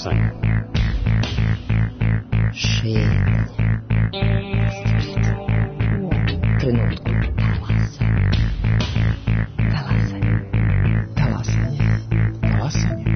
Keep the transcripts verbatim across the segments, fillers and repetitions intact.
Talasanje. Šetnje. Trenutku. Talasanje. Talasanje. Talasanje.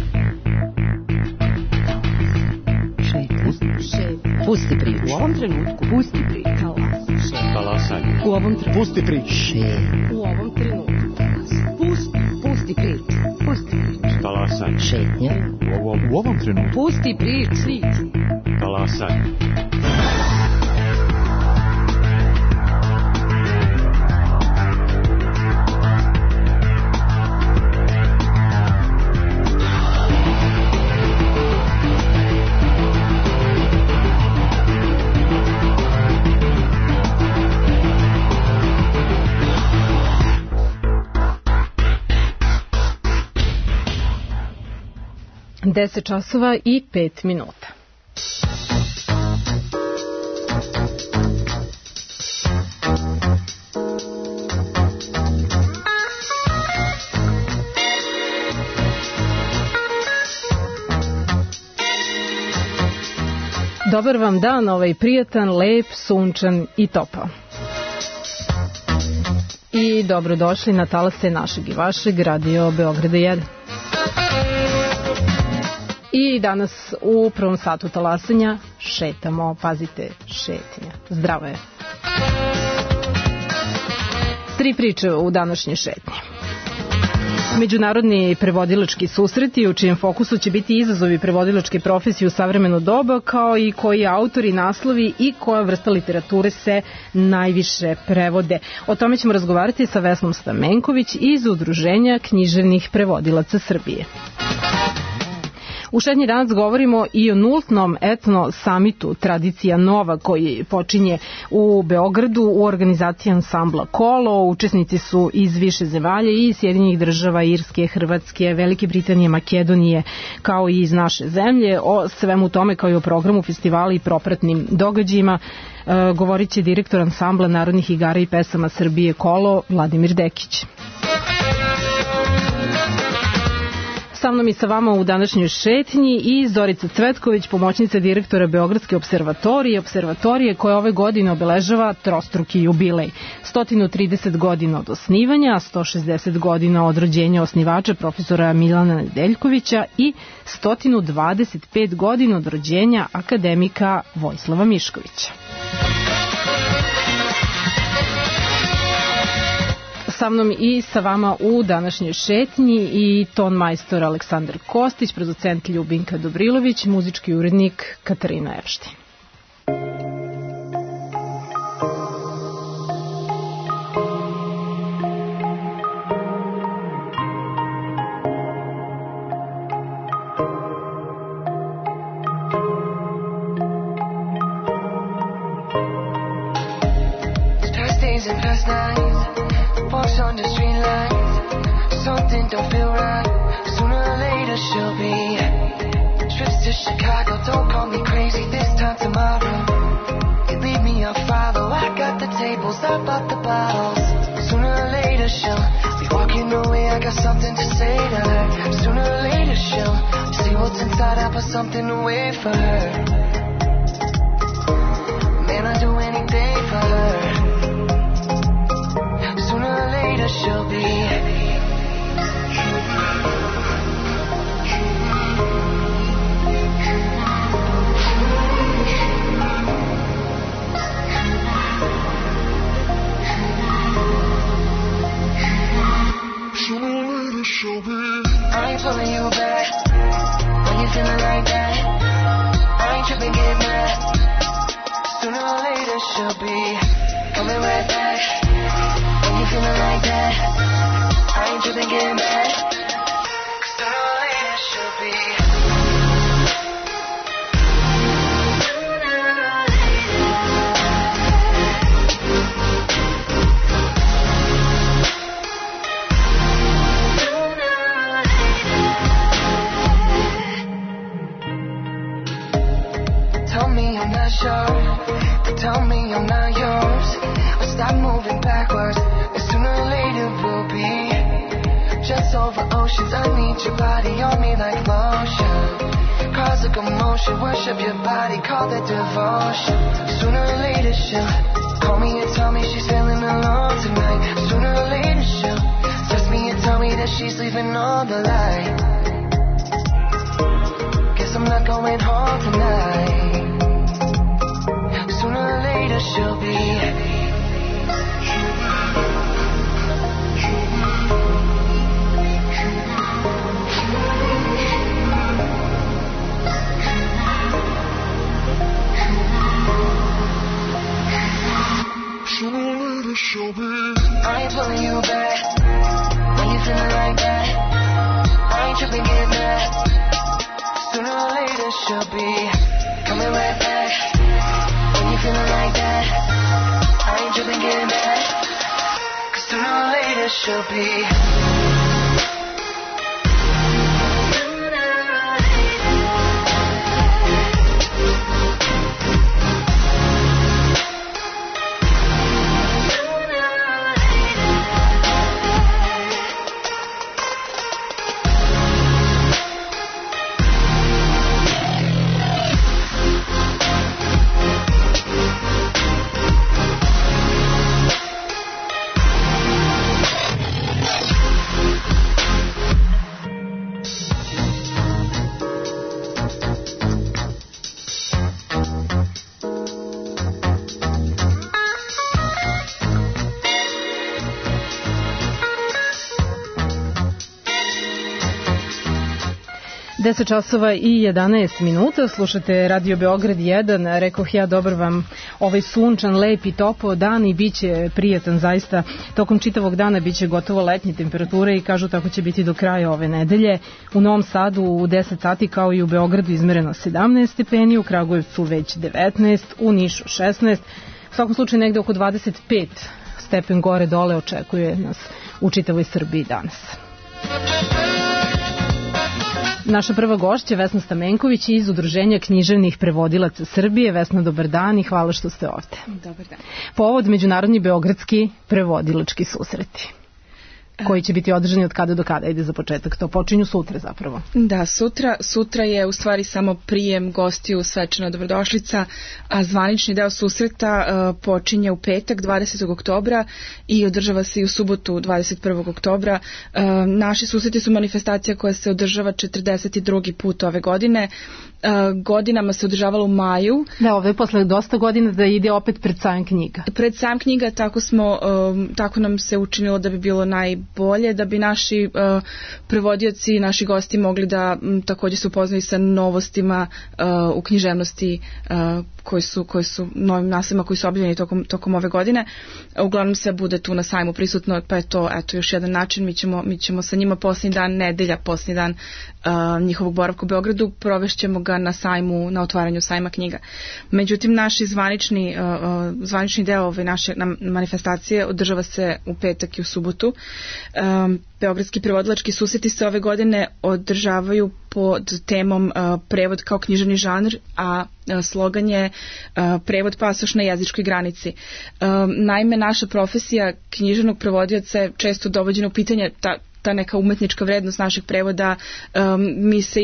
Šetnje. Šetnje. Pusti priču. U ovom trenutku. Pusti priču. Talasanje. U ovom trenutku. Pusti priču. Šetnje. U ovom trenutku. Pusti. Pusti priču. Pusti priču. Talasanje. Šetnje. U ovom, u ovom trenutku. Pusti priču. Talasanje. deset časova i pet minuta. Dobar vam dan, ovaj prijatan, lep, sunčan i topao. I dobrodošli na talase našeg i vašeg Radio Beograda jedan. I danas u prvom satu talasanja šetamo, pazite, šetnja. Zdravo je. Tri priče u današnjoj šetnji. Međunarodni prevodilački susreti u čijem fokusu će biti izazovi prevodilačke profesije u savremeno doba, kao i koji autori, naslovi i koja vrsta literature se najviše prevode. O tome ćemo razgovarati sa Vesnom Stamenković iz Udruženja književnih prevodilaca Srbije. U šetnji danas govorimo i o nultnom etno samitu Tradicija Nova koji počinje u Beogradu u organizaciji ansambla Kolo. Učesnici su iz više zemalja i Sjedinjenih država, Irske, Hrvatske, Velike Britanije, Makedonije, kao i iz naše zemlje. O svemu tome kao i o programu festivala i propratnim događajima e, govorit će direktor ansambla narodnih igara i pesama Srbije Kolo, Vladimir Dekić. Sa mnom i sa vama u današnjoj šetnji i Zorica Cvetković, pomoćnica direktora Beogradske observatorije, observatorije koja ove godine obeležava trostruki jubilej. sto trideset godina od osnivanja, sto šezdeset godina od rođenja osnivača profesora Milana Nedeljkovića i sto dvadeset pet godina od rođenja akademika Vojislava Miškovića. Sa mnom i sa vama u današnjoj šetnji i ton majstor Aleksandar Kostić, producent Ljubinka Dobrilović, muzički urednik Katarina Epštin. Walks on the street lights, something don't feel right. Sooner or later she'll be. Trips to Chicago, don't call me crazy this time tomorrow. You leave me, I'll follow. I got the tables, I bought the bottles. Sooner or later she'll be walking away. I got something to say to her. Sooner or later she'll see what's inside. I put something away for her. Man, I'd do anything for her. Sooner or later she'll be. Sooner or later she'll be. I ain't pulling you back when you're feeling like that. I ain't tripping, get mad. Sooner or later she'll be coming right back. You feeling like that? I ain't tripping, get mad. Sooner or later she'll be. Tell me I'm not sure. Tell me I'm not yours. Stop moving backwards. Sooner or later we'll be just over emotions. I need your body on me like lotion. Cause of commotion, worship your body, call that devotion. Sooner or later she'll call me and tell me she's feeling alone tonight. Sooner or later she'll text me and tell me that she's leaving all the light. Guess I'm not going home tonight. Sooner or later she'll be I ain't pulling you back when you feeling like that. I ain't tripping, get mad. Sooner or later she'll be coming right back when you feeling like that. I ain't tripping, get mad. Cause sooner or later she'll be deset časova i jedanaest minuta, slušate Radio Beograd jedan, rekoh ja, dobar vam ovaj sunčan, lep i topao dan i bit će prijatan zaista. Tokom čitavog dana bit će gotovo letnje temperature i kažu tako će biti do kraja ove nedelje. U Novom Sadu u deset sati kao i u Beogradu izmereno sedamnaest stepeni, u Kragujevcu već devetnaest, u Nišu šesnaest, u svakom slučaju negde oko dvadeset pet stepen gore dole očekuje nas u čitavoj Srbiji danas. Naša prva gošća Vesna Stamenković iz Udruženja književnih prevodilaca Srbije. Vesna, dobar dan i hvala što ste ovde. Dobar dan. Povod Međunarodni beogradski prevodilački susreti, koji će biti održani od kada do kada, ide za početak, to počinju sutra zapravo. Da, sutra, sutra je u stvari samo prijem gostiju, svečana dobrodošlica, a zvanični deo susreta uh, počinje u petak dvadesetog oktobra i održava se i u subotu dvadeset prvog oktobra. Uh, naši susreti su manifestacija koja se održava četrdeset drugi put ove godine. Uh, godinama se održavala u maju. Da, ove posle dosta godina da ide opet pred sajam knjiga. Pred sajam knjiga, tako smo, um, tako nam se učinilo da bi bilo najbolje, da bi naši uh, prevodioci i naši gosti mogli da m, također se upoznaju sa novostima uh, u književnosti uh, koji su, koji su novim naslovima koji su objavljeni tokom, tokom ove godine. Uglavnom se bude tu na sajmu prisutno, pa je to eto još jedan način. Mi ćemo, mi ćemo sa njima posljednji dan, nedelja, posljednji dan uh, njihovog boravka u Beogradu, provešćemo ga na sajmu, na otvaranju sajma knjiga. Međutim, naši zvanični, uh, zvanični deo ove naše manifestacije održava se u petak i u subotu. Um, Beogradski prevodilački susreti se ove godine održavaju pod temom uh, prevod kao književni žanr, a uh, slogan je uh, prevod pasoš na jezičkoj granici. Uh, naime, naša profesija književnog prevodioca je često dovođena u pitanje, ta, ta neka umetnička vrednost našeg prevoda. Um, mi se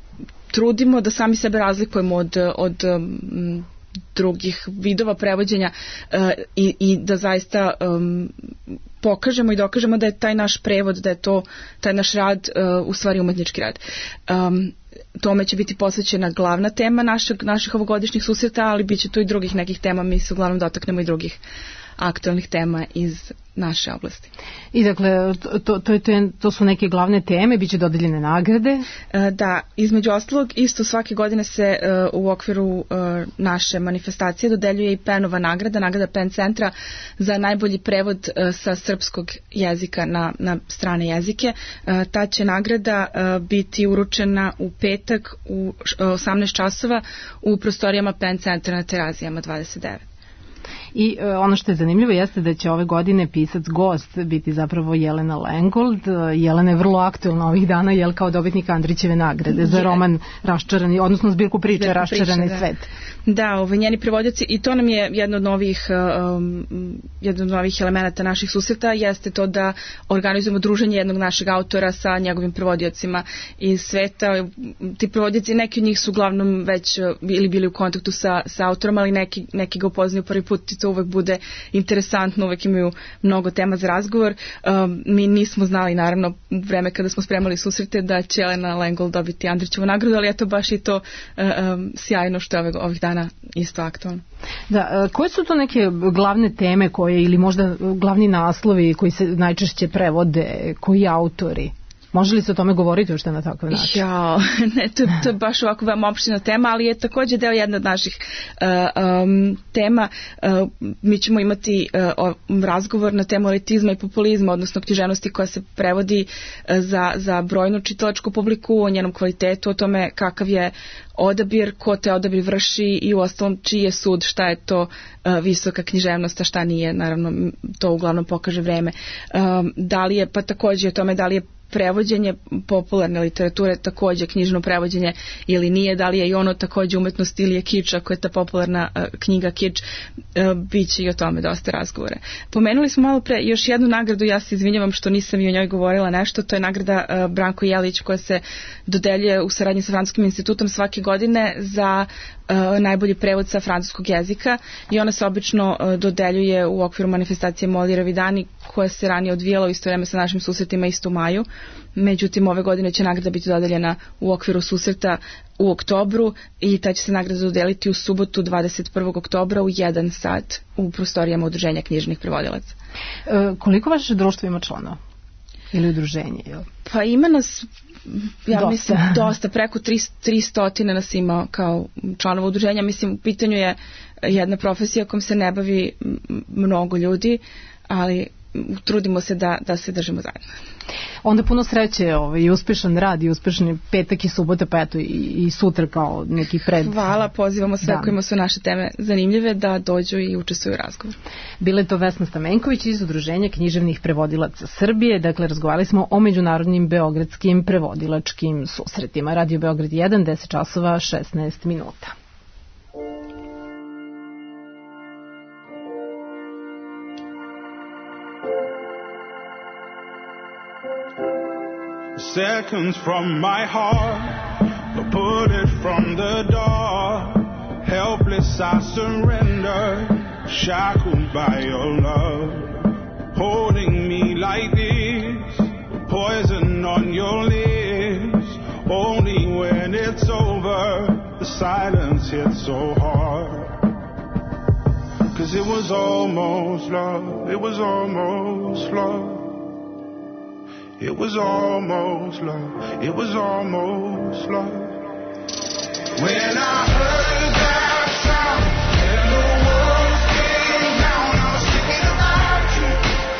trudimo da sami sebe razlikujemo od, od um, drugih vidova prevođenja uh, i, i da zaista um, pokažemo i dokažemo da je taj naš prevod, da je to taj naš rad uh, u stvari umetnički rad. Um, tome će biti posvećena glavna tema našeg, naših ovogodišnjih susreta, ali bit će tu i drugih nekih tema, mi se uglavnom dotaknemo i drugih aktualnih tema iz naše oblasti. I dakle, to, to, to, to su neke glavne teme, bit će dodeljene nagrade? Da, između ostalog, isto svake godine se uh, u okviru uh, naše manifestacije dodeljuje i Penova nagrada, nagrada Pen centra za najbolji prevod uh, sa srpskog jezika na, na strane jezike. Uh, ta će nagrada uh, biti uručena u petak u osamnaest časova u prostorijama Pen centra na Terazijama dvadeset devet. I e, ono što je zanimljivo jeste da će ove godine pisac gost biti zapravo Jelena Lengold. Jelena je vrlo aktuelna ovih dana, jel, kao dobitnik Andrićeve nagrade za roman Raščarani, odnosno zbirku priče Raščarani svet. Da, ovaj, njeni prevodioci, i to nam je jedno od novih um, jedno od novih elemenata naših susreta, jeste to da organizujemo druženje jednog našeg autora sa njegovim prevodiocima iz sveta. Ti prevodioci, neki od njih su uglavnom već ili bili u kontaktu sa, sa autorom, ali neki, neki ga upoznaju prvi put i to uvek bude interesantno, uvek imaju mnogo tema za razgovor. Um, mi nismo znali, naravno, u vreme kada smo spremali susrete da će Jelena Lengold dobiti Andrićevu nagradu, ali eto baš i to uh, um, sjajno što je ovih, ovih dana isto aktualno. Da, koje su to neke glavne teme koje, ili možda glavni naslovi koji se najčešće prevode, koji autori? Može li se o tome govoriti uopšte na takav način? Ja, ne, to, to je baš ovako veoma opština tema, ali je također deo jedna od naših uh, um, tema. Uh, mi ćemo imati uh, razgovor na temu elitizma i populizma, odnosno književnosti koja se prevodi uh, za, za brojnu čitalačku publiku, o njenom kvalitetu, o tome kakav je odabir, ko te odabir vrši i u ostalom čiji je sud, šta je to uh, visoka književnost, a šta nije, naravno to uglavnom pokaže vreme. Um, da li je, pa također o tome da li je prevođenje popularne literature također knjižno prevođenje ili nije, da li je i ono također umetnost ili je kič, ako je ta popularna uh, knjiga kič, uh, bit će i o tome dosta razgovore. Pomenuli smo malo pre još jednu nagradu, ja se izvinjavam što nisam i o njoj govorila nešto, to je nagrada uh, Branko Jelić koja se dodeljuje u saradnji sa Francuskim institutom svake godine za uh, najbolji prevod sa francuskog jezika i ona se obično uh, dodeljuje u okviru manifestacije Molijerovi dani koja se ranije odvijala u isto vreme sa našim susretima isto u maju. Međutim, ove godine će nagrada biti dodeljena u okviru susreta u oktobru i ta će se nagrada dodeliti u subotu dvadeset prvog oktobra u jedan sat u prostorijama Udruženja književnih prevodilaca. E, koliko vaše društvo ima članova? Ili udruženje? Ili? Pa ima nas, ja dosta. mislim, dosta, preko tristo nas ima kao članova udruženja. Mislim, u pitanju je jedna profesija kojom se ne bavi mnogo ljudi, ali trudimo se da, da se držimo zajedno. Onda puno sreće ovaj, i uspešan rad i uspešni petak i subota, pa eto i, i sutra kao neki pred. Hvala, pozivamo sve dan. Kojima su naše teme zanimljive da dođu i učestvuju u razgovoru. Bila je to Vesna Stamenković iz Udruženja književnih prevodilaca Srbije. Dakle, razgovarali smo o međunarodnim beogradskim prevodilačkim susretima. Radio Beograd jedan, deset časova, šesnaest minuta. Seconds from my heart, put it from the door. Helpless I surrender, shackled by your love. Holding me like this, poison on your lips. Only when it's over, the silence hits so hard. Cause it was almost love, it was almost love. It was almost love, it was almost love. When I heard that sound and the walls came down, I was thinking about you,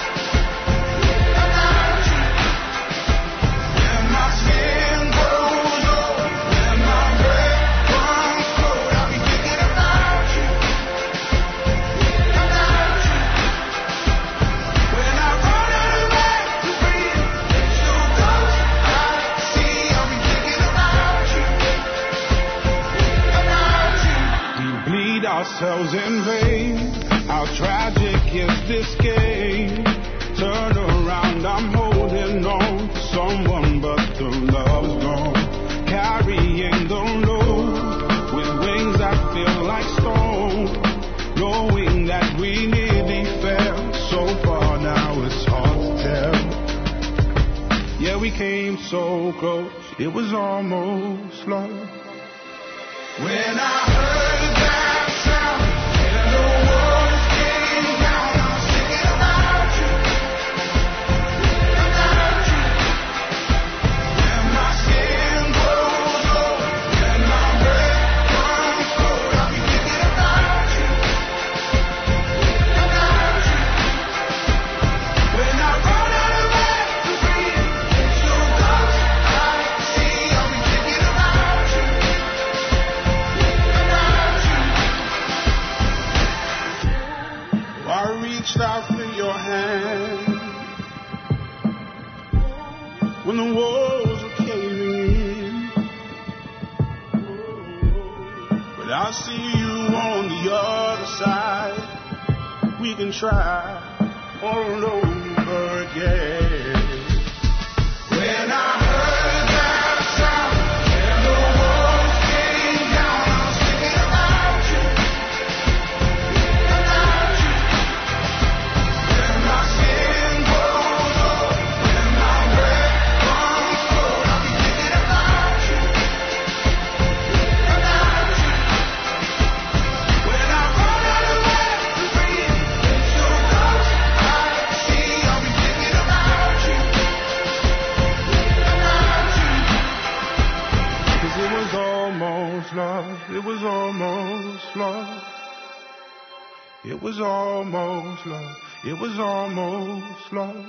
about you. When my skin grows old, when my breath runs cold, I'll be thinking about you, about you. When I run out of air to breathe, ourselves in vain. How tragic is this game? Turn around, I'm holding on to someone, but the love's gone. Carrying the load with wings that feel like stone, knowing that we nearly fell so far. Now it's hard to tell. Yeah, we came so close, it was almost love. When I heard that sound and the walls came down, I was thinking about you, about you. When my skin grows old, when my breath runs cold, I'll be thinking about you, about you. When I run out of air to breathe, so close I see, I'll be thinking about you. when the walls are caving in. But I'll see you on the other side. We can try all over again. When I heard that sound, and the walls came down, I was thinking about you, about you. When my skin grows old, when my breath comes cold, I'll be thinking about you, about you. When I run out of air to breathe, it's so close, I see, I'll be thinking about you, about you. 'Cause it was almost love, it was almost love. It was almost love, it was almost love.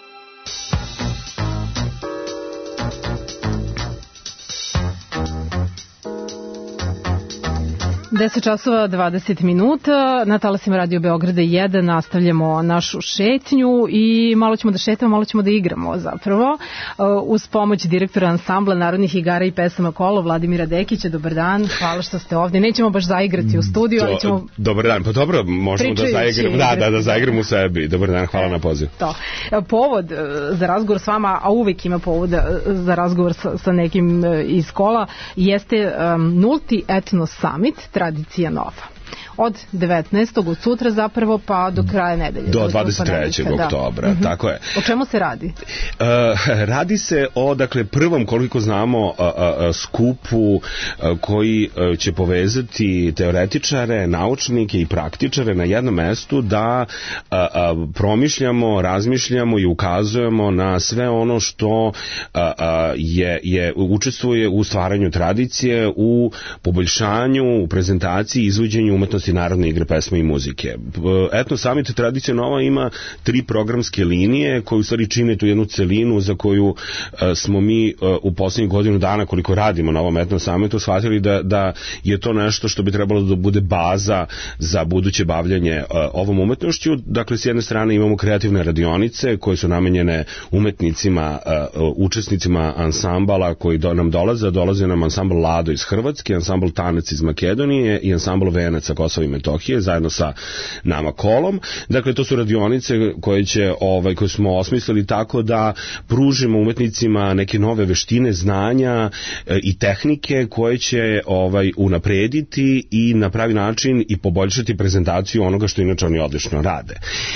deset časova dvadeset minuta, na talasima Radio Beograda jedan nastavljamo našu šetnju i malo ćemo da šetamo, malo ćemo da igramo zapravo. Uz pomoć direktora ansambla narodnih igara i pesama Kolo, Vladimira Dekića. Dobar dan, hvala što ste ovdje. Nećemo baš zaigrati u studiju, ali ćemo... Dobar dan, pa dobro, možemo da zaigramo, da, da, da zaigramo u sebi. Dobar dan, hvala na poziv. To. Povod za razgovor s vama, a uvek ima povod za razgovor sa, sa nekim iz Kola, jeste um, nulti Etno Summit, tradicija nova. Od devetnaestog od sutra zapravo pa do kraja nedelje. Do dvadeset trećeg oktobra, mm-hmm. tako je. O čemu se radi? Uh, radi se o, dakle, prvom, koliko znamo, uh, uh, skupu uh, koji uh, će povezati teoretičare, naučnike i praktičare na jednom mestu da uh, uh, promišljamo, razmišljamo i ukazujemo na sve ono što uh, uh, je, je učestvuje u stvaranju tradicije, u poboljšanju, u prezentaciji, izvođenju umetnosti narodne igre, pesme i muzike. Etno Summit tradicija nova ima tri programske linije koje u stvari čine tu jednu celinu za koju uh, smo mi uh, u posljednjih godinu dana koliko radimo na ovom Etno Summitu shvatili da, da je to nešto što bi trebalo da bude baza za buduće bavljanje uh, ovom umetnošću. Dakle, s jedne strane imamo kreativne radionice koje su namenjene umetnicima, uh, učesnicima ansambala koji do, nam dolaze. Dolaze nam ansambl Lado iz Hrvatske, ansambl Tanec iz Makedonije i ansambl Venac sa Kosova i Metohije zajedno sa nama Kolom. Dakle, to su radionice koje će, ovaj, koje smo osmislili tako da pružimo umetnicima neke nove veštine, znanja e, i tehnike koje će ovaj unaprediti i na pravi način i poboljšati prezentaciju onoga što inače oni odlično rade.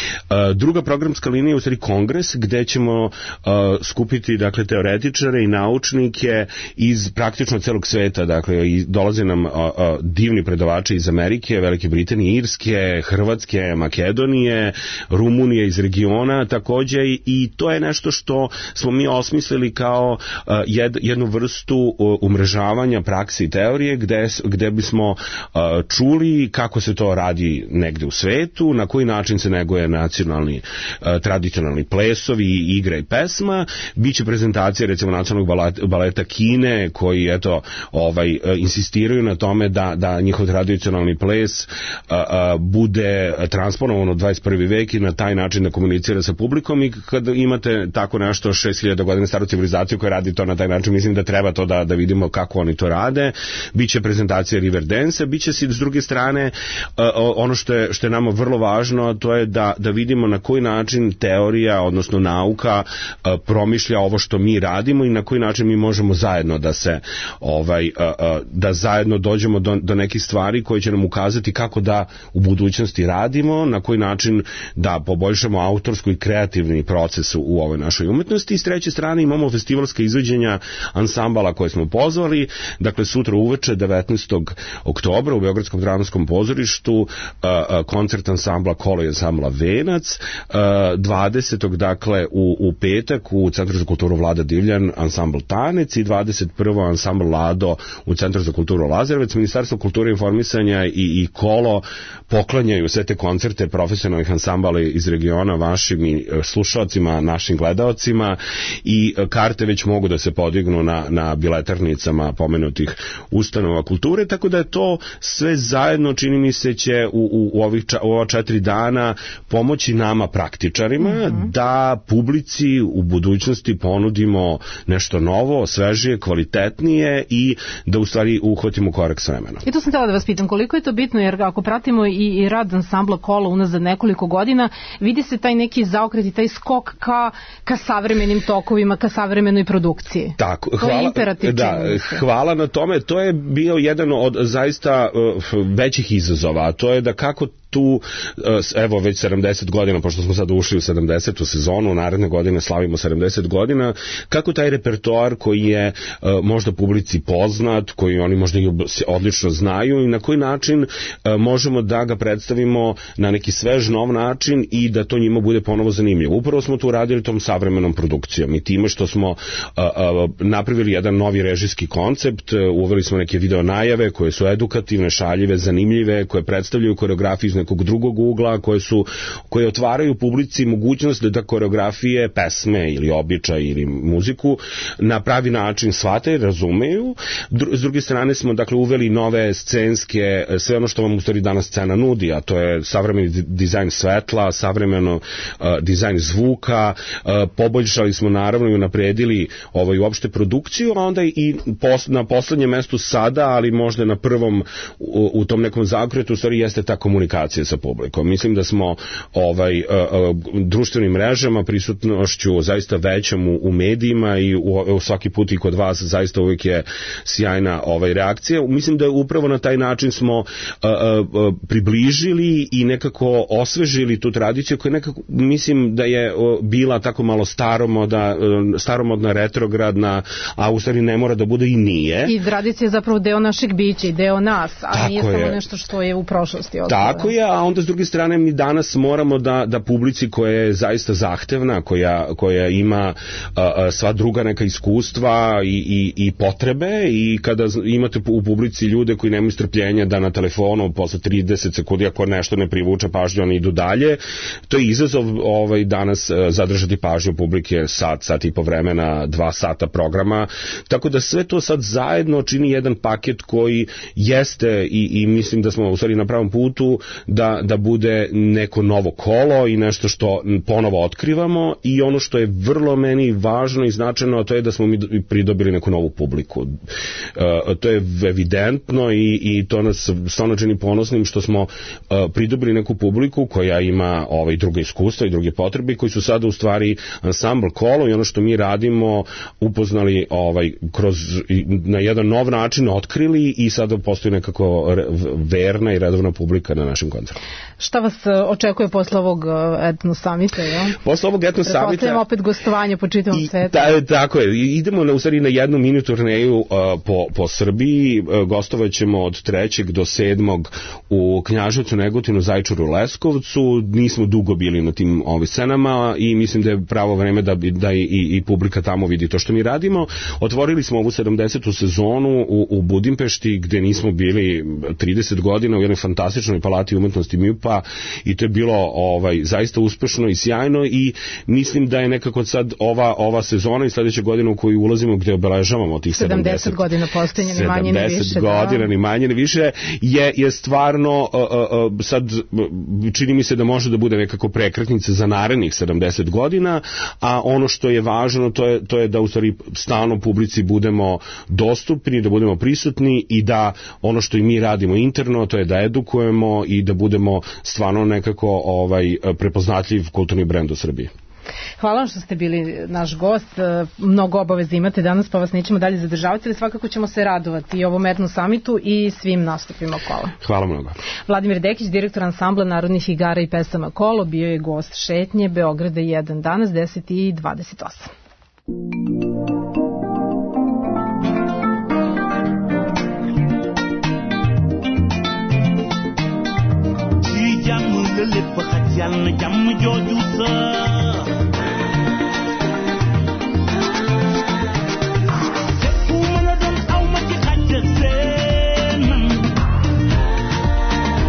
E, druga programska linija je u stvari kongres gde ćemo e, skupiti, dakle, teoretičare i naučnike iz praktično celog sveta. Dakle, i dolaze nam a, a, divni predavači iz Amerike, Velike Britanije, Irske, Hrvatske, Makedonije, Rumunije iz regiona takođe, i to je nešto što smo mi osmislili kao uh, jed, jednu vrstu uh, umrežavanja prakse i teorije gde, gde bismo uh, čuli kako se to radi negde u svetu, na koji način se neguje nacionalni uh, tradicionalni plesovi, igra i pesma. Biće prezentacija recimo nacionalnog baleta, baleta Kine koji eto ovaj uh, insistiraju na tome da, da njihov tradicionalni ples a, a, bude transponovan u dvadeset prvi vek i na taj način da komunicira sa publikom, i kad imate tako nešto šest hiljada godina staru civilizaciju koja radi to na taj način, mislim da treba to da, da vidimo kako oni to rade. Biće prezentacija River Dance, biće si s druge strane a, ono što je, što je nama vrlo važno, to je da, da vidimo na koji način teorija, odnosno nauka a, promišlja ovo što mi radimo i na koji način mi možemo zajedno da se ovaj, a, a, da zajedno dođemo do, do nekih stvari koje će nam ukazati kako da u budućnosti radimo, na koji način da poboljšamo autorsko i kreativni proces u ovoj našoj umetnosti. I s treće strane imamo festivalska izvođenja ansambala koje smo pozvali. Dakle, sutra uveče devetnaestog oktobra u Beogradskom dramskom pozorištu koncert ansambla Kolo i ansambla Venac, dvadesetog dakle u, u petak u Centru za kulturu Vlada Divljan ansambl Tanec i dvadeset prvog ansambl Lado u Centru za kulturu Lazarevac. Ministarstvo kulture i informisanja i, i Kolo poklanjaju sve te koncerte profesionalnih ansambala iz regiona vašim i slušalcima, našim gledaocima i karte već mogu da se podignu na, na biletarnicama pomenutih ustanova kulture, tako da je to sve zajedno, čini mi se, će u, u, u, ovih, u ova četiri dana pomoći nama praktičarima mm-hmm. da publici u budućnosti ponudimo nešto novo, svežije, kvalitetnije i da u stvari uhvatimo korak s vremenom. I tu sam htjela da vas pitam, koliko je to bitno, jer ako pratimo i, i rad ansambla Kolo unazad nekoliko godina, vidi se taj neki zaokret i taj skok ka, ka savremenim tokovima, ka savremenoj produkciji. Tako, hvala, to je imperativ. Da, hvala na tome, to je bio jedan od zaista uh, većih izazova, a to je da kako tu, evo već sedamdeset godina, pošto smo sad ušli u sedamdesetu sezonu, naredne godine slavimo sedamdeset godina, kako taj repertoar koji je možda publici poznat, koji oni možda i odlično znaju i na koji način možemo da ga predstavimo na neki svež nov način i da to njima bude ponovo zanimljivo. Upravo smo tu radili tom savremenom produkcijom i time što smo napravili jedan novi režijski koncept, uveli smo neke video najave koje su edukativne, šaljive, zanimljive, koje predstavljaju koreografiju iz nekog drugog ugla, koje su koje otvaraju publici mogućnost da, da koreografije, pesme ili običaj ili muziku na pravi način shvate, razumeju. Dru, s druge strane smo dakle uveli nove scenske, sve ono što vam u stvari danas scena nudi, a to je savremeni dizajn svetla, savremeno uh, dizajn zvuka, uh, poboljšali smo naravno i unapredili ovaj uopšte produkciju, a onda i pos, na poslednjem mestu sada, ali možda na prvom u, u tom nekom zaokretu u stvari jeste ta komunikacija sa publikom. Mislim da smo ovaj uh, uh, društvenim mrežama, prisutnošću zaista većom u, u medijima i u, u svaki put i kod vas zaista uvijek je sjajna ovaj reakcija. Mislim da je upravo na taj način smo uh, uh, približili i nekako osvežili tu tradiciju koja nekako, mislim da je uh, bila tako malo staromodna, uh, staromodna, retrogradna, a u stvari ne mora da bude i nije. I tradicija je zapravo deo našeg bića i deo nas, a tako nije samo je. Nešto što je u prošlosti ostalo. Tako je, a onda s druge strane mi danas moramo da, da publici koja je zaista zahtevna, koja, koja ima a, a, sva druga neka iskustva i, i, i potrebe i kada imate u publici ljude koji nemaju strpljenja da na telefonu posle trideset sekundi ako nešto ne privuče pažnju, oni idu dalje, to je izazov ovaj, danas zadržati pažnju publike sat, sat i po vremena, dva sata programa, tako da sve to sad zajedno čini jedan paket koji jeste i, i mislim da smo u stvari na pravom putu da, da bude neko novo kolo i nešto što ponovo otkrivamo i ono što je vrlo meni važno i značajno, a to je da smo mi pridobili neku novu publiku. E, to je evidentno i, i to nas stvarno čini ponosnim što smo e, pridobili neku publiku koja ima ovaj, druge iskustva i druge potrebe koji su sada u stvari ansambl Kolo i ono što mi radimo upoznali ovaj, kroz, na jedan nov način otkrili i sada postoji nekako verna i redovna publika na našem koncertu. Šta vas očekuje posle ovog etno samita? Ja? Posle ovog etno samita... Pretpostavljamo opet gostovanje po čitavom svetu. Ta, tako je. Idemo na, u stvari na jednu mini turneju uh, po, po Srbiji. Uh, gostovat ćemo od trećeg do sedmog u Knjaževcu, Negotinu, Zaječaru, Leskovcu. Nismo dugo bili na tim ovim scenama i mislim da je pravo vreme da, da i, i publika tamo vidi to što mi radimo. Otvorili smo ovu sedamdesetu sezonu u, u Budimpešti gde nismo bili trideset godina u jednoj fantastičnoj palati umetnosti MUP-a i to je bilo ovaj, zaista uspešno i sjajno i mislim da je nekako sad ova, ova sezona i sledeća godina u koju ulazimo gde obeležavamo tih sedamdeset, sedamdeset godina postojanja, ni manje ni više. sedamdeset godina, da. Ni manje ni više, je, je stvarno uh, uh, sad čini mi se da može da bude nekako prekretnica za narednih sedamdeset godina, a ono što je važno to je, to je da u stvari stalno publici budemo dostupni, da budemo prisutni i da ono što i mi radimo interno, to je da edukujemo i da budemo stvarno nekako ovaj prepoznatljiv kulturni brend u Srbiji. Hvala vam što ste bili naš gost. Mnogo obaveza imate danas, pa vas nećemo dalje zadržavati, ali svakako ćemo se radovati i ovom etno samitu i svim nastupima Kola. Hvala mnogo. Vladimir Dekić, direktor ansambla narodnih igara i pesama Kolo, bio je gost šetnje Beograda jedan danas, deset i dvadeset osam. lépp xaj yàlla na jàmm jooju sa fépp mën a doon aw ma ci xaj seen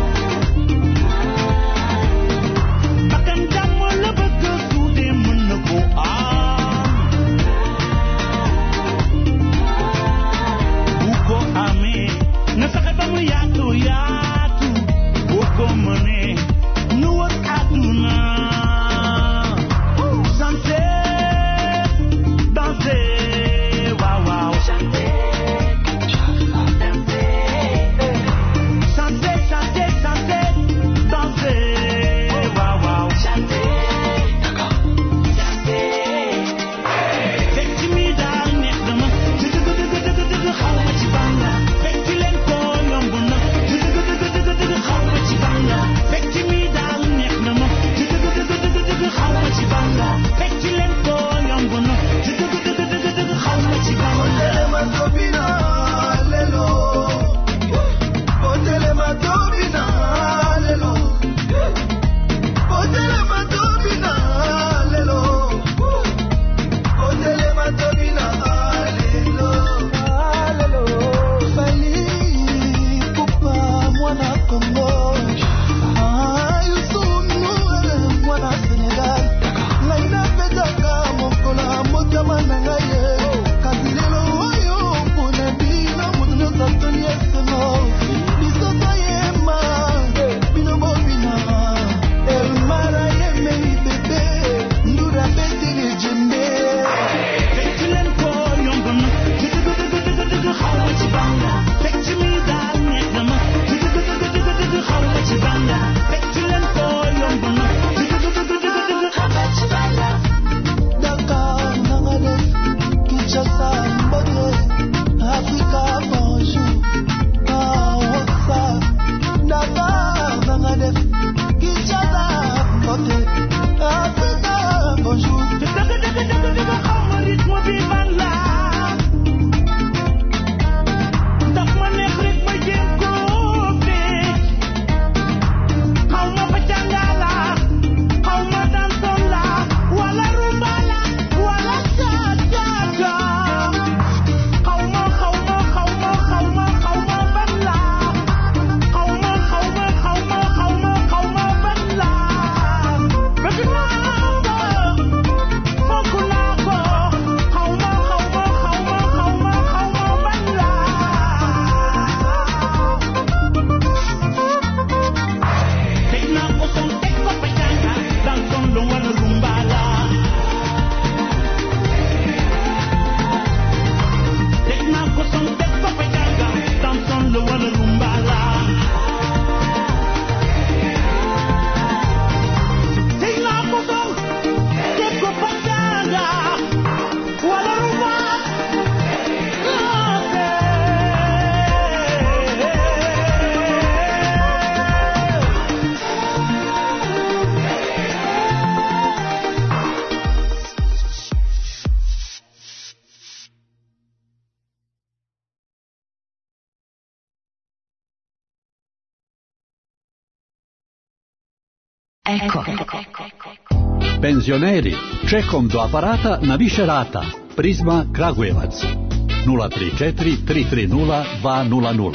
Eko. Penzioneri, čekom do aparata na više rata. Prizma Kragujevac. nula tri četiri tri tri nula dva nula nula.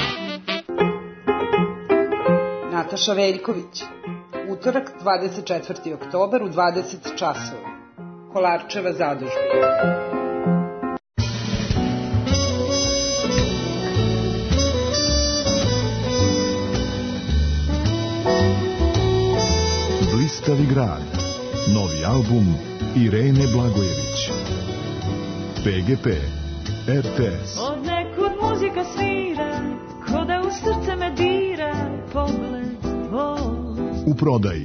Nataša Veljković. Utorak, dvadeset četvrti oktobar u dvadeset časova. Kolarčeva zadužbina. Blistavi grad. Novi album Irene Blagojević. P G P. R T S. Od nekud muzika svira, ko da u srce me dira, pogled tvoj. U prodaji.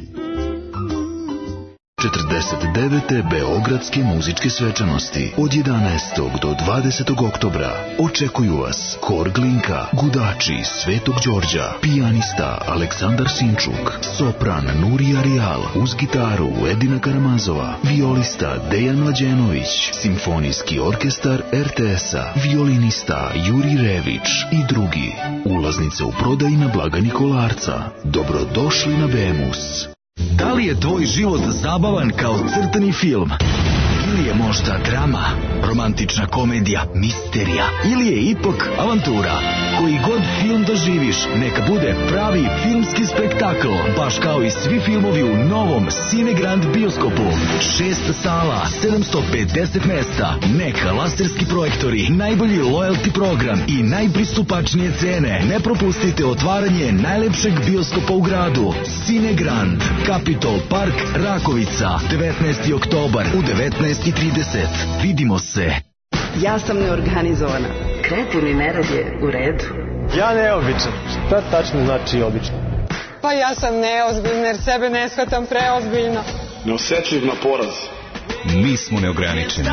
četrdeset devete Beogradske muzičke svečanosti od jedanaestog do dvadesetog oktobra očekuju vas Hor Glinka, Gudači Svetog Đorđa, pijanista Aleksandar Sinčuk, sopran Nurija Rijal, uz gitaru Edina Karamazova, violista Dejan Mlađenović, simfonijski orkestar R T S-a, violinista Juri Rević i drugi. Ulaznice u prodaji na blagajni Kolarca. Dobrodošli na Bemus. Da li je tvoj život zabavan kao crtani film? Ili je možda drama, romantična komedija, misterija? Ili je ipak avantura? Koji god film doživiš, neka bude pravi filmski spektakl, baš kao i svi filmovi u novom Cinegrand bioskopu. Šest sala, sedamsto pedeset mesta, neka laserski projektori, najbolji loyalty program i najpristupačnije cene. Ne propustite otvaranje najlepšeg bioskopa u gradu. Cinegrand, Capitol Park, Rakovica, devetnaesti oktobar u devetnaest i trideset. Vidimo se. Ja sam neorganizovana. Kreativni nerad je u redu. Ja neobičan. Šta tačno znači obično? Pa ja sam neozbiljna jer sebe ne shvatam preozbiljno. Neosetljiv na poraz. Mi smo neograničeni.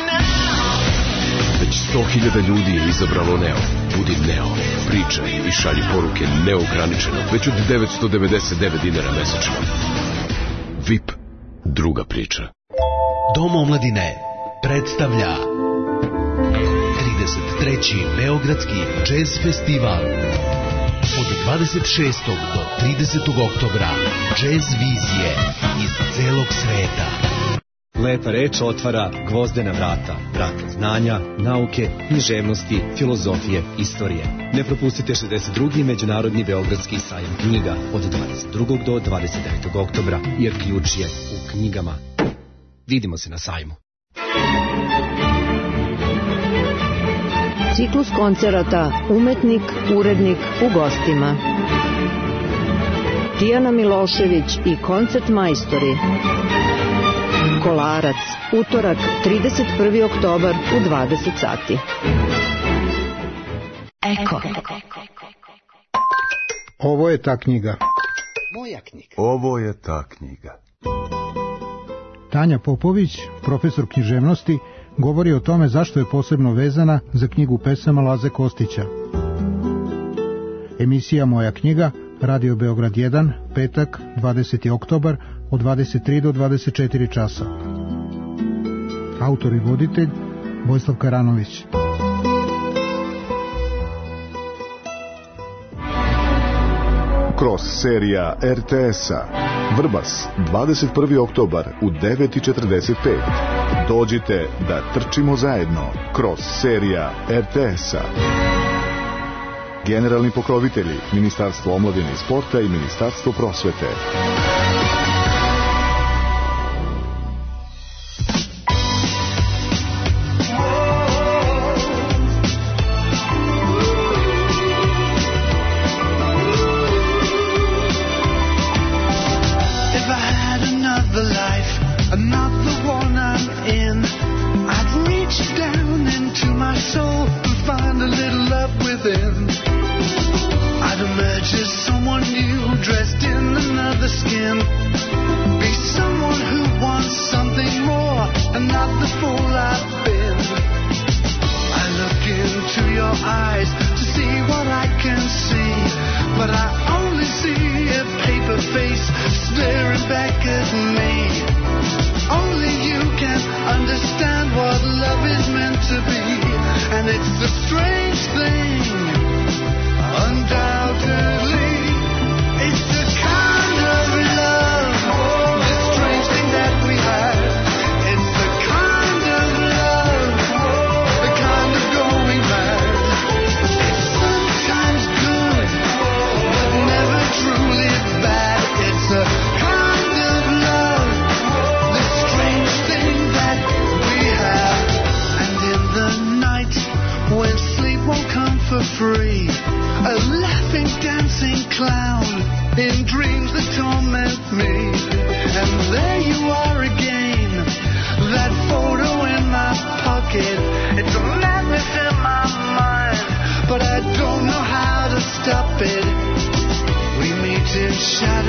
Već sto hiljada ljudi je izabralo Neo. Budi Neo. Pričaj i šalji poruke neograničeno. Već od devetsto devedeset devet dinara mesečno. V I P. Druga priča. Dom omladine predstavlja trideset treći Beogradski jazz festival. Od dvadeset šestog do tridesetog oktobra jazz vizije iz celog sveta. Lepa reč otvara gvozdena vrata, vrata znanja, nauke, književnosti, filozofije, istorije. Ne propustite šezdeset drugi Međunarodni Beogradski sajam knjiga od dvadeset drugog do dvadeset devetog oktobra, jer ključ je u knjigama. Vidimo se na sajmu. Ciklus koncerata Umetnik, urednik u gostima. Tijana Milošević i koncert majstori. Kolarac, utorak, trideset prvi oktobar u dvadeset sati. Eko. Ovo je ta knjiga. Moja knjiga. Ovo je ta knjiga. Tanja Popović, profesor književnosti, govori o tome zašto je posebno vezana za knjigu pesama Laze Kostića. Emisija Moja knjiga, Radio Beograd jedan, petak, dvadeseti oktobar, od dvadeset tri do dvadeset četiri časa. Autor i voditelj Vojislav Karanović. Cross serija R T S-a. Vrbas, dvadeset prvi oktobar u devet i četrdeset pet. Dođite da trčimo zajedno. Cross serija R T S-a. Generalni pokrovitelji Ministarstvo omladine i sporta i Ministarstvo prosvete. Undoubtedly, it's the kind of love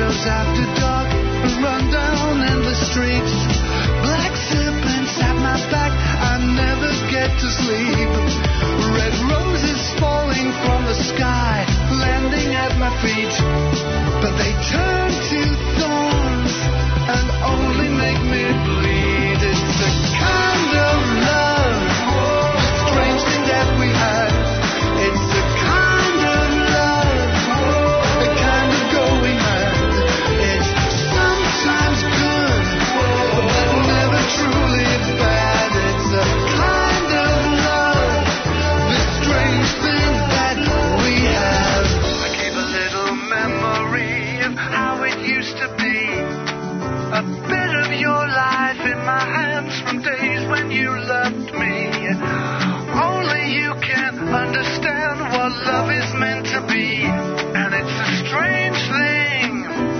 shadows after dark run down endless streets. Black serpents at my back, I never get to sleep. Red roses falling from the sky, landing at my feet. But they turn to thorns and only make me bleed. It's the kind of love, the strange thing that we have. It's the kind of love, the kind of going mad. It's sometimes good, but never truly bad. It's the kind of love, the strange thing that we have. I keep a little memory of how it used to be. A bit of your life in my hands from days when you loved me. Only you can understand what love is meant to be. And it's a strange thing,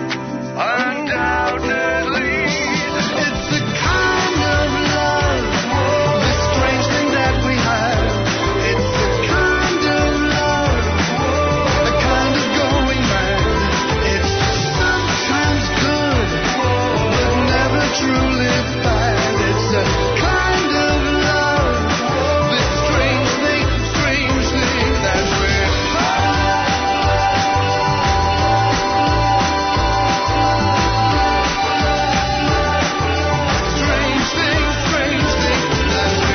undoubtedly. It's the kind of love, the strange thing that we have. It's the kind of love, the kind of going mad. It's sometimes good, but never truly bad. It's the kind of love, the strange thing, strange thing that we strange thing, strange thing that we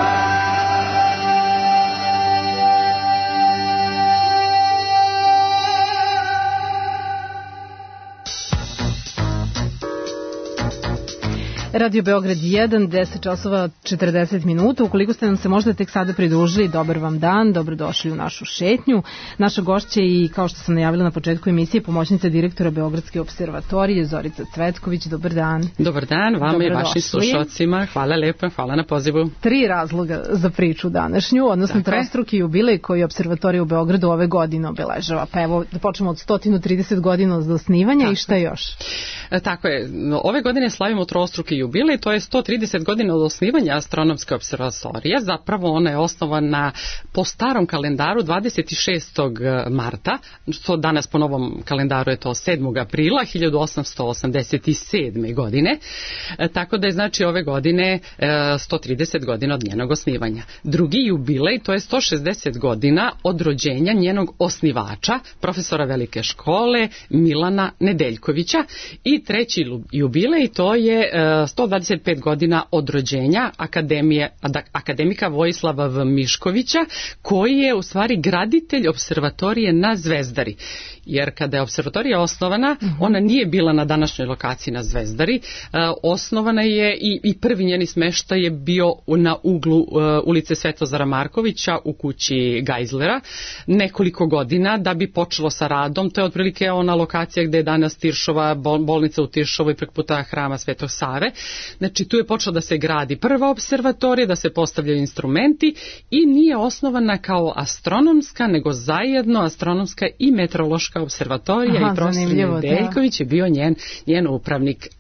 Radio Beograd jedan, deset časova četrdeset minuta. Ukoliko ste nam se možda tek sada pridružili, dobar vam dan, dobrodošli u našu šetnju. Naša gošća i, kao što sam najavila na početku emisije, pomoćnica direktora Beogradske observatorije Zorica Cvetković. Dobar dan. Dobar dan vama i vašim slušalcima. Hvala lepo, hvala na pozivu. Tri razloga za priču današnju, odnosno trostruki jubilej koji observatorija u Beogradu ove godine obeležava. Pa evo, da počnemo od sto trideset godina od osnivanja. Tako. I šta još? E, tako je, ove godine slavimo trostruki jubilej, to je sto trideset godina od osnivanja astronomske observatorije. Zapravo ona je osnovana po starom kalendaru dvadeset šestog marta, što danas po novom kalendaru je to sedmog aprila hiljadu osamsto osamdeset sedme. godine. E, tako da je znači ove godine e, sto trideset godina od njenog osnivanja. Drugi jubilej, to je sto šezdeset godina od rođenja njenog osnivača, profesora velike škole Milana Nedeljkovića. I treći jubilej, to je e, sto dvadeset pet godina od rođenja akademije, akademika Vojislava V. Miškovića, koji je u stvari graditelj observatorije na Zvezdari. Jer kada je observatorija osnovana, uh-huh. ona nije bila na današnjoj lokaciji na Zvezdari. E, osnovana je i, i prvi njeni smeštaj je bio na uglu e, ulice Svetozara Markovića u kući Gajzlera nekoliko godina da bi počelo sa radom. To je otprilike ona lokacija gde je danas Tiršova, bol, bolnica u Tiršovoj preko puta hrama Svetog Save. Znači tu je počelo da se gradi prva observatorija, da se postavljaju instrumenti i nije osnovana kao astronomska, nego zajedno astronomska i meteorološka observatorija. Aha, i profesor Nedeljković je bio njen, njen upravnik.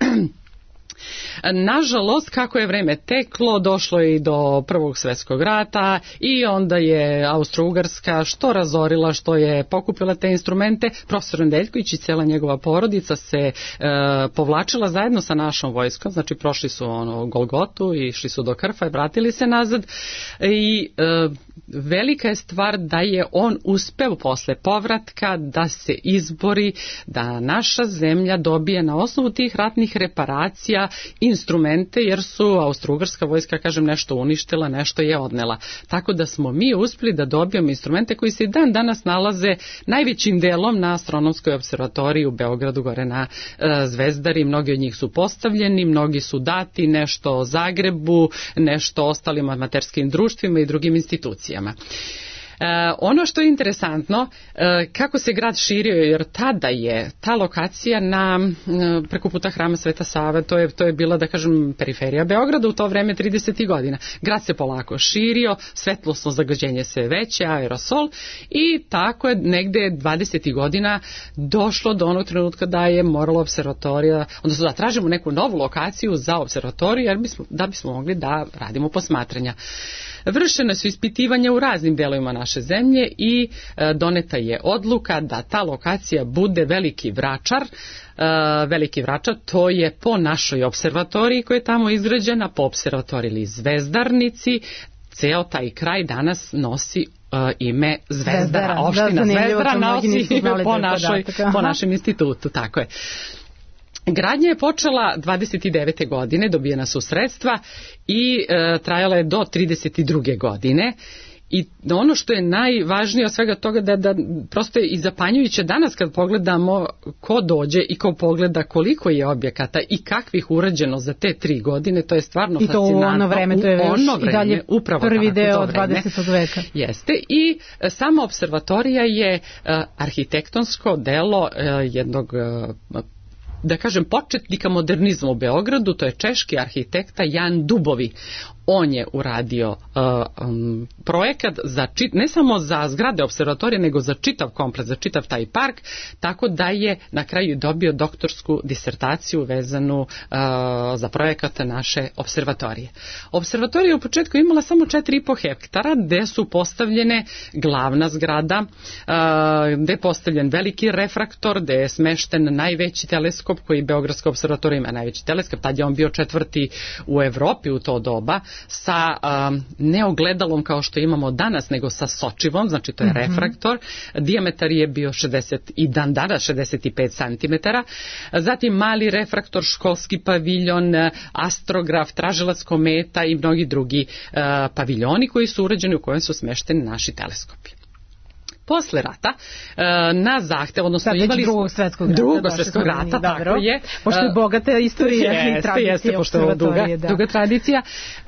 Nažalost, kako je vreme teklo, došlo je i do Prvog svjetskog rata i onda je Austro-Ugarska što razorila, što je pokupila te instrumente. Profesor Nedeljković i cijela njegova porodica se e, povlačila zajedno sa našom vojskom, znači prošli su ono Golgotu i išli su do Krfa i vratili se nazad i e, velika je stvar da je on uspeo posle povratka da se izbori, da naša zemlja dobije na osnovu tih ratnih reparacija instrumente, jer su Austro-Ugarska vojska, kažem, nešto uništila, nešto je odnela. Tako da smo mi uspeli da dobijemo instrumente koji se i dan danas nalaze najvećim delom na astronomskoj observatoriji u Beogradu, gore na e, Zvezdari. Mnogi od njih su postavljeni, mnogi su dati, nešto Zagrebu, nešto ostalim amaterskim društvima i drugim institucijama. E, ono što je interesantno, e, kako se grad širio, jer tada je ta lokacija na e, preko puta hrama Sveta Save, to je, to je bila, da kažem, periferija Beograda u to vreme tridesetih godina. Grad se polako širio, svetlosno zagađenje sve veće, aerosol, i tako je negde dvadesetih godina došlo do onog trenutka da je morala observatorija, odnosno da tražimo neku novu lokaciju za observatoriju, jer bismo, da bismo mogli da radimo posmatranja. Vršene su ispitivanja u raznim delovima naše zemlje i doneta je odluka da ta lokacija bude Veliki Vračar. Veliki Vračar, to je po našoj observatoriji koja je tamo izgrađena, po observatoriji Zvezdarnici. Ceo taj kraj danas nosi uh, ime Zvezdara, Zvezdara. Opština da, Zvezdara nosi po, našoj, po našem institutu, tako je. Gradnja je počela dvadeset devete godine, dobijena su sredstva i uh, trajala je do trideset druge godine. I ono što je najvažnije od svega toga da, da prosto je i zapanjujuće danas kad pogledamo ko dođe i ko pogleda koliko je objekata i kakvih urađeno za te tri godine, to je stvarno I fascinantno. I to u ono vreme, to je još ono vreme, i dalje prvi tako, deo dvadesetog veka. Jeste i sama observatorija je uh, arhitektonsko delo uh, jednog uh, da kažem početnika modernizma u Beogradu, to je češki arhitekta Jan Dubovi. On je uradio uh, um, projekat za čit, ne samo za zgrade observatorije, nego za čitav kompleks, za čitav taj park, tako da je na kraju dobio doktorsku disertaciju vezanu uh, za projekat naše observatorije. Observatorija u početku imala samo četiri i po hektara, gde su postavljene glavna zgrada, uh, gde je postavljen veliki refraktor, gde je smešten najveći teleskop koji Beogradska observatorija ima najveći teleskop, tad je on bio četvrti u Evropi u to doba, sa um, ne ogledalom kao što imamo danas, nego sa sočivom, znači to je mm-hmm. refraktor. Dijametar je bio šezdeset i dan danas šezdeset pet centimetara. Zatim mali refraktor, školski paviljon, astrograf, tražilac kometa i mnogi drugi uh, paviljoni koji su urađeni u kojem su smešteni naši teleskopi. Posle rata, na zahtev, odnosno Sad, imali drugog svetskog rata, drugog da, svetskog rata, tako dobro. je. Pošto je bogata istorija jeste, i tradicija jeste, pošto je duga, da. duga tradicija.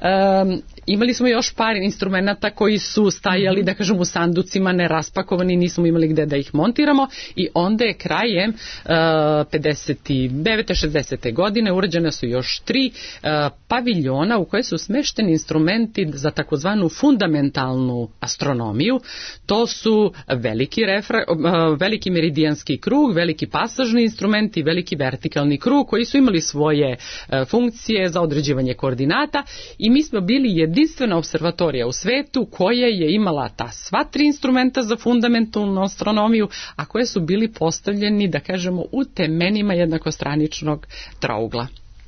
Um, imali smo još par instrumenta koji su stajali, mm-hmm. da kažem, u sanducima, neraspakovani, nismo imali gde da ih montiramo i onda je krajem uh, pedeset devete šezdesete godine urađene su još tri uh, paviljona u koje su smešteni instrumenti za takozvanu fundamentalnu astronomiju. To su veliki, refra, veliki meridijanski krug, veliki pasažni instrument i veliki vertikalni krug koji su imali svoje funkcije za određivanje koordinata i mi smo bili jedinstvena observatorija u svetu koja je imala ta sva tri instrumenta za fundamentalnu astronomiju, a koje su bili postavljeni, da kažemo, u temenima jednakostraničnog trougla.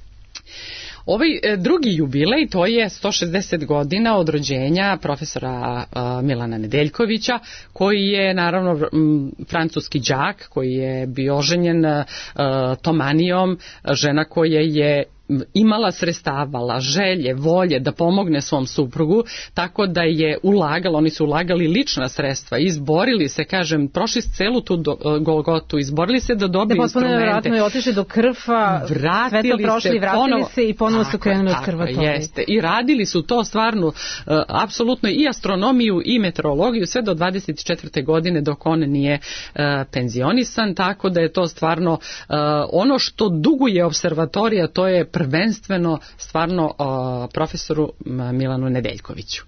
Ovaj drugi jubilej, to je sto šezdeset godina od rođenja profesora uh, Milana Nedeljkovića, koji je naravno m, francuski đak, koji je bio oženjen uh, Tomanijom, žena koja je imala sredstavala, želje, volje da pomogne svom suprugu, tako da je ulagala, oni su ulagali lična sredstva, izborili se, kažem, prošli celu tu do, Golgotu, izborili se da dobiju da instrumente. Da vjerojatno je otišli do Krfa, vratili sve to prošli, se, vratili ponovo, se i ponovo su krenuli od Krva. Jeste, i radili su to stvarno, uh, apsolutno i astronomiju i meteorologiju sve do dvadeset četvrte godine dok on nije uh, penzionisan, tako da je to stvarno uh, ono što duguje observatorija, to je prvenstveno stvarno uh, profesoru Milanu Nedeljkoviću.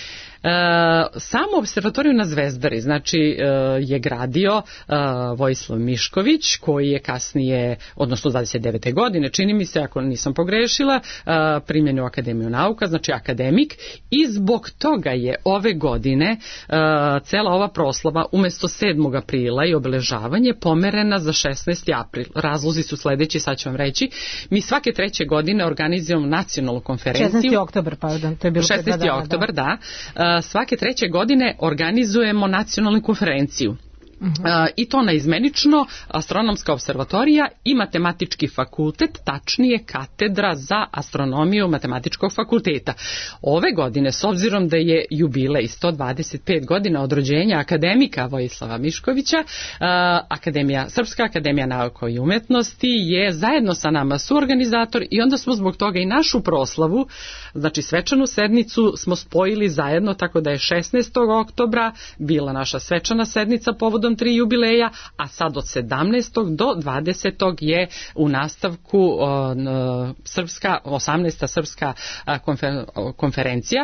E, samu observatoriju na Zvezdari, znači e, je gradio e, Vojislav Mišković, koji je kasnije, odnosno dvadeset devete godine, čini mi se, ako nisam pogrešila, e, primljen u Akademiju nauka, znači akademik, i zbog toga je ove godine e, cela ova proslava umesto sedmog aprila i obeležavanje pomerena za šesnaesti april. Razlozi su sledeći, sad ću vam reći. Mi svake treće godine organizujemo nacionalnu konferenciju. šesnaesti oktobar, pardon, to je bilo šesnaesti oktobar, da. da. Svake treće godine organizujemo nacionalnu konferenciju. Uh-huh. I to naizmenično Astronomska observatorija i Matematički fakultet, tačnije katedra za astronomiju Matematičkog fakulteta. Ove godine, s obzirom da je jubilej sto dvadeset pet godina od rođenja akademika Vojislava Miškovića, Akademija, Srpska akademija nauka i umetnosti je zajedno sa nama suorganizator i onda smo zbog toga i našu proslavu, znači svečanu sednicu, smo spojili zajedno, tako da je šesnaestog oktobra bila naša svečana sednica povodom tri jubileja, a sad od sedamnaestog do dvadesetog je u nastavku uh, srpska, osamnaesta srpska uh, konfer, konferencija,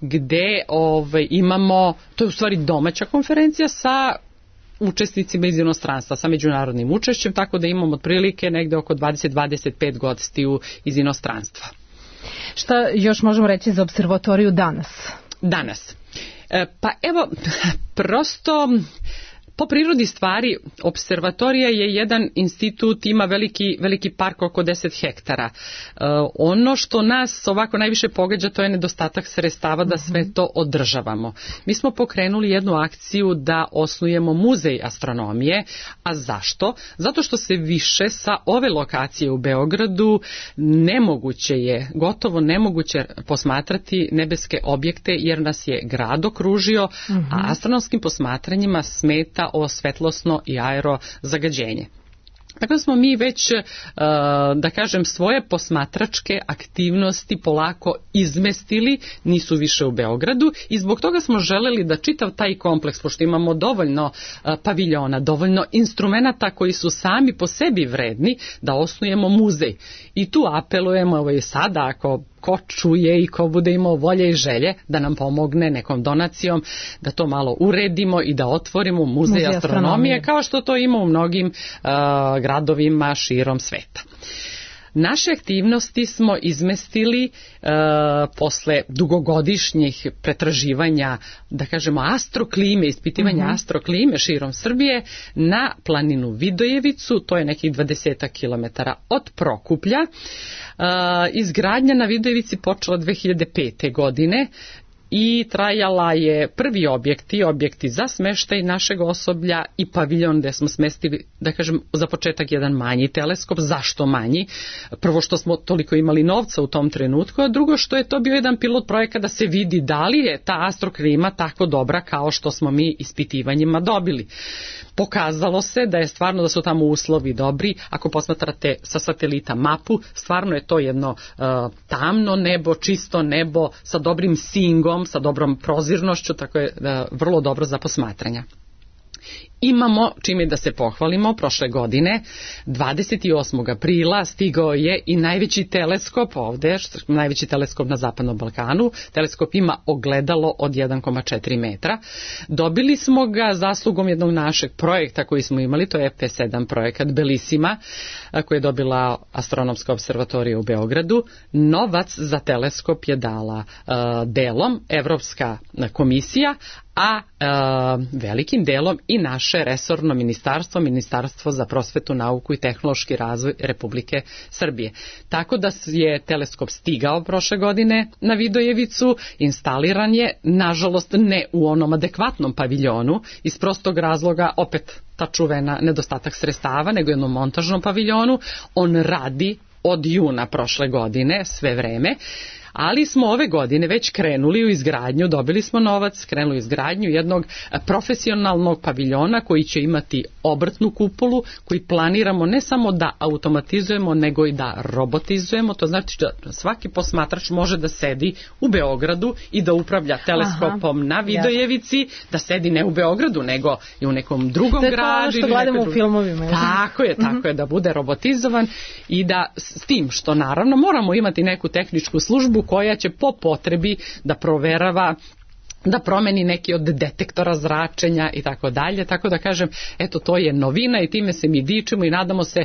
gde ovaj, imamo, to je u stvari domaća konferencija sa učesnicima iz inostranstva, sa međunarodnim učešćem, tako da imamo otprilike negde oko dvadeset do dvadeset pet gostiju iz inostranstva. Šta još možemo reći za observatoriju danas? danas? E, pa evo, prosto... Po prirodi stvari, observatorija je jedan institut, ima veliki, veliki park oko deset hektara. E, ono što nas ovako najviše pogađa, to je nedostatak sredstava da sve to održavamo. Mi smo pokrenuli jednu akciju da osnujemo muzej astronomije. A zašto? Zato što se više sa ove lokacije u Beogradu nemoguće je, gotovo nemoguće posmatrati nebeske objekte, jer nas je grad okružio, uh-huh. a astronomskim posmatranjima smeta o svetlosno i aero zagađenje. Tako da smo mi već, da kažem, svoje posmatračke aktivnosti polako izmestili, nisu više u Beogradu i zbog toga smo želeli da čitav taj kompleks, pošto imamo dovoljno paviljona, dovoljno instrumenata koji su sami po sebi vredni, da osnujemo muzej. I tu apelujemo, ovo je sada, ako ko čuje i ko bude imao volje i želje da nam pomogne nekom donacijom, da to malo uredimo i da otvorimo muzej, muzej astronomije, astronomije, kao što to ima u mnogim uh, gradovima širom sveta. Naše aktivnosti smo izmestili e, posle dugogodišnjih pretraživanja, da kažemo, astroklime, ispitivanja uh-huh. astroklime širom Srbije na planinu Vidojevicu, to je nekih dvadeset kilometara od Prokuplja. E, izgradnja na Vidojevici počela dve hiljade pete. godine i trajala je prvi objekti, objekti za smeštaj našeg osoblja i paviljon gde smo smestili, da kažem, za početak jedan manji teleskop. Zašto manji? Prvo što smo toliko imali novca u tom trenutku, a drugo što je to bio jedan pilot projekat da se vidi da li je ta astroklima tako dobra kao što smo mi ispitivanjima dobili. Pokazalo se da je stvarno da su tamo uslovi dobri. Ako posmatrate sa satelita mapu, stvarno je to jedno uh, tamno nebo, čisto nebo sa dobrim singom, sa dobrom prozirnošću, tako je uh, vrlo dobro za posmatranja. Imamo čime da se pohvalimo, prošle godine, dvadeset osmog aprila, stigao je i najveći teleskop ovde, najveći teleskop na Zapadnom Balkanu. Teleskop ima ogledalo od jedan zarez četiri metra. Dobili smo ga zaslugom jednog našeg projekta koji smo imali, to je F P sedam projekat Bellissima, koji je dobila Astronomska observatorija u Beogradu. Novac za teleskop je dala uh, delom Evropska komisija, a e, velikim delom i naše resorno ministarstvo, Ministarstvo za prosvetu, nauku i tehnološki razvoj Republike Srbije. Tako da je teleskop stigao prošle godine na Vidojevicu, instaliran je, nažalost ne u onom adekvatnom paviljonu, iz prostog razloga, opet ta čuvena nedostatak sredstava, nego jednom montažnom paviljonu. On radi od juna prošle godine, sve vreme, ali smo ove godine već krenuli u izgradnju, dobili smo novac, krenuli u izgradnju jednog profesionalnog paviljona koji će imati obrtnu kupolu, koji planiramo ne samo da automatizujemo, nego i da robotizujemo. To znači da svaki posmatrač može da sedi u Beogradu i da upravlja teleskopom Aha, na Vidojevici, da sedi ne u Beogradu, nego i u nekom drugom gradu. To je to što gledamo u filmovima. Tako je, tako uh-huh. je, da bude robotizovan i da s tim što naravno moramo imati neku tehničku službu koja će po potrebi da proverava, da promeni neki od detektora zračenja i tako dalje, tako da kažem, eto, to je novina i time se mi dičimo i nadamo se, e,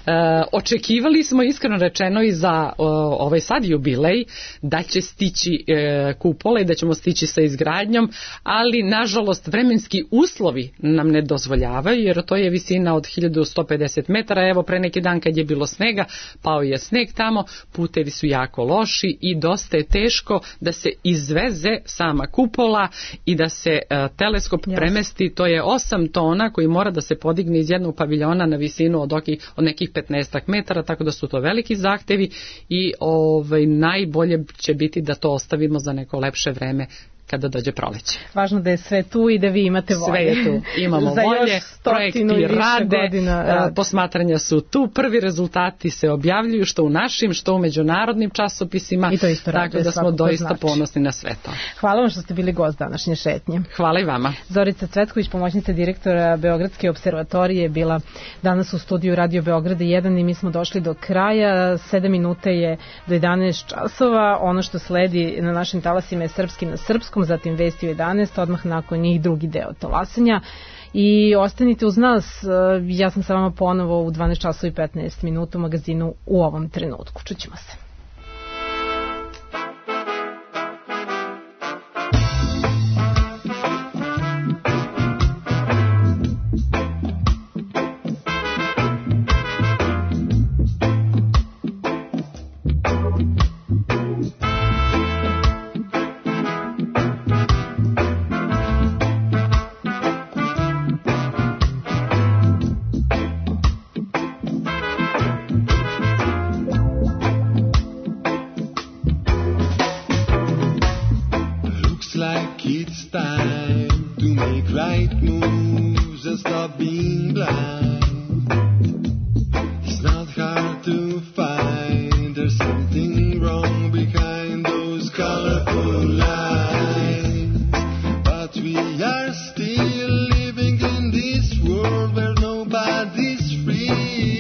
očekivali smo iskreno rečeno i za o, ovaj sad jubilej da će stići e, kupola i da ćemo stići sa izgradnjom, ali nažalost vremenski uslovi nam ne dozvoljavaju, jer to je visina od hiljadu sto pedeset metara, evo pre neki dan kad je bilo snega, pao je sneg tamo, putevi su jako loši i dosta je teško da se izveze sama kupola i da se uh, teleskop yes. premesti, to je osam tona koji mora da se podigne iz jednog paviljona na visinu od, okih, od nekih petnaest metara, tako da su to veliki zahtevi i ovaj, najbolje će biti da to ostavimo za neko lepše vreme kada dođe proleće. Važno da je sve tu i da vi imate volje. Sve je tu. Imamo volje, projekti rade, rad. Posmatranja su tu, prvi rezultati se objavljuju što u našim, što u međunarodnim časopisima. I to isto rade. Tako da smo doista znači. ponosni na sve to. Hvala vam što ste bili gost današnje šetnje. Hvala i vama. Zorica Cvetković, pomoćnica direktora Beogradske observatorije, je bila danas u studiju Radio Beograda jedan i mi smo došli do kraja. sedam minuta je do jedanaest časova. Ono što sledi na našim talasima je Srpski na srpskom, zatim Vesti u jedanaest, odmah nakon njih drugi deo talasanja. I ostanite uz nas, ja sam sa vama ponovo u dvanaest časova i petnaest minuta u magazinu U ovom trenutku. Čućemo se. like it's time to make right moves and stop being blind. It's not hard to find there's something wrong behind those colorful lines, but we are still living in this world where nobody's free.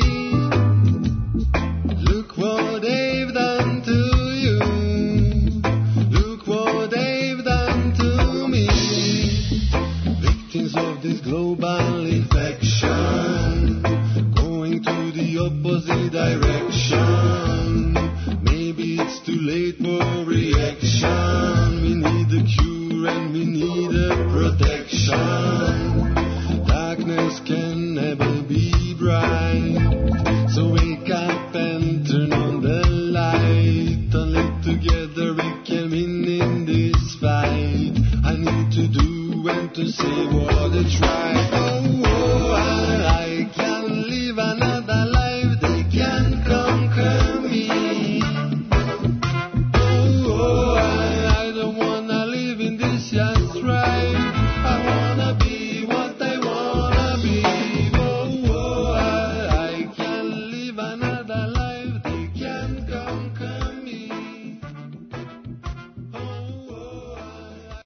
Look what they've done to you. Look what they've done to me. Victims of this global infection, going to the opposite direction. Maybe it's too late for reaction. We need a cure and we need a protection. Darkness can never be bright, so wake up and turn on the light. Only together we can win in this fight. I need to do and to say what is right.